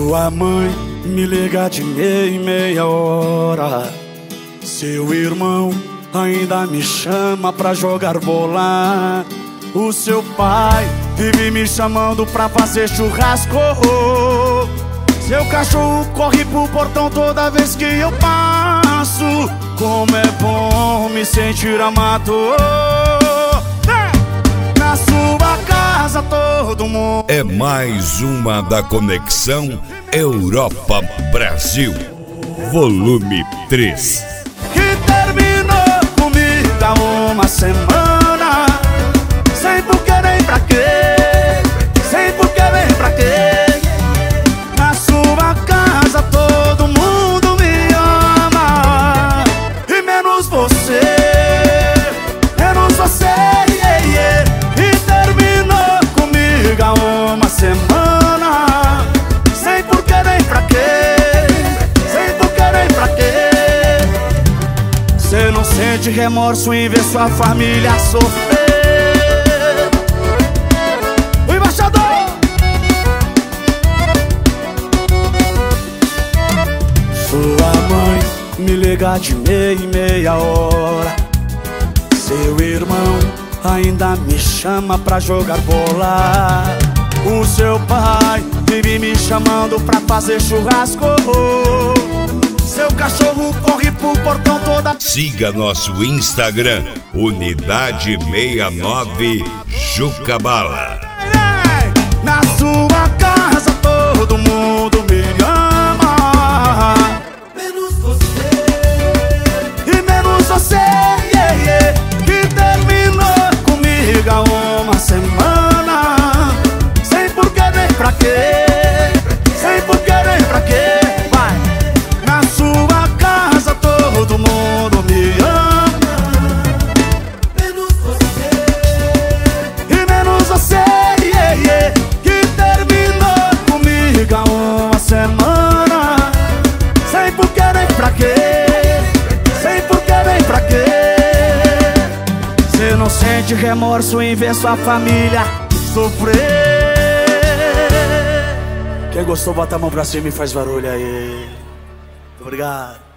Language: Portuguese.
Sua mãe me liga de meia em meia hora. Seu irmão ainda me chama pra jogar bola. O seu pai vive me chamando pra fazer churrasco. Seu cachorro corre pro portão toda vez que eu passo. Como é bom me sentir amado. Na sua casa todo mundo. É mais uma da Conexão Europa-Brasil, volume 3. Que terminou comigo há uma semana, sem porquê nem pra quê, sem porquê nem pra quê. Na sua casa todo mundo me ama, e menos você, yeah, yeah. E terminou comigo há uma semana, sem porquê nem pra quê, sem porquê nem pra quê. Cê não sente remorso em ver sua família sofrer? O embaixador! Sua mãe me liga de meia em meia hora. Seu irmão ainda me chama pra jogar bola. O seu pai vive me chamando pra fazer churrasco. Seu cachorro corre pro portão toda. Siga nosso Instagram, Unidade 69 Jucabala. Na sua casa todo mundo me ama, menos você, e menos você, yeah, yeah. Que terminou comigo há uma semana, sem porquê nem pra quê, sem porquê nem pra quê. Vai. Na sua casa todo mundo me ama, menos você, e menos você, yeah, yeah. Que terminou comigo há uma semana, sem porquê nem pra quê, sem porquê nem pra quê. Cê não sente remorso em ver sua família sofrer? Quem gostou bota a mão pra cima e faz barulho aí. Obrigado.